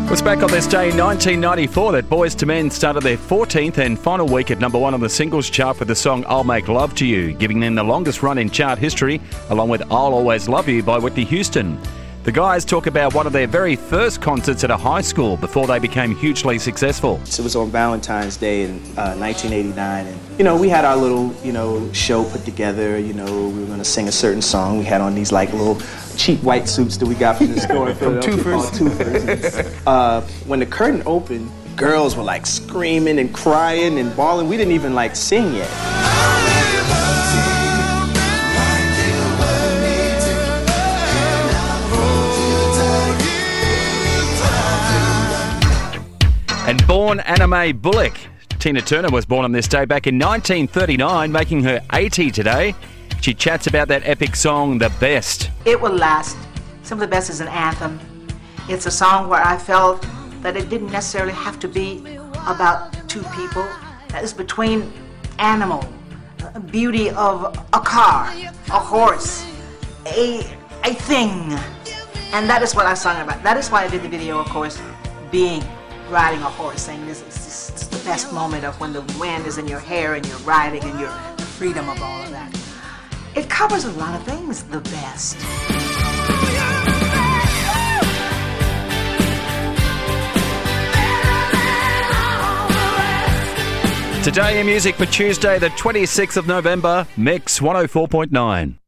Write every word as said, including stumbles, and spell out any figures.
It was back on this day in nineteen ninety-four that Boyz two Men started their fourteenth and final week at number one on the singles chart with the song I'll Make Love to You, giving them the longest run in chart history, along with I'll Always Love You by Whitney Houston. The guys talk about one of their very first concerts at a high school before they became hugely successful. It was on Valentine's Day in uh, nineteen eighty-nine, and you know, we had our little, you know, show put together. You know, we were going to sing a certain song. We had on these like little cheap white suits that we got from the store in Philadelphia called Tufers. Uh, when the curtain opened, girls were like screaming and crying and bawling. We didn't even like sing yet. And born Anna Mae Bullock. Tina Turner was born on this day back in nineteen thirty-nine, making her eighty today. She chats about that epic song, The Best. It Will Last. Some of the Best is an anthem. It's a song where I felt that it didn't necessarily have to be about two people. That is between animal, beauty of a car, a horse, a, a thing. And that is what I sung about. That is why I did the video, of course, being riding a horse, saying this is, this is the best moment of when the wind is in your hair and you're riding and you're the freedom of all of that. It covers a lot of things, the best. Today in music for Tuesday, the twenty-sixth of November, Mix one oh four point nine.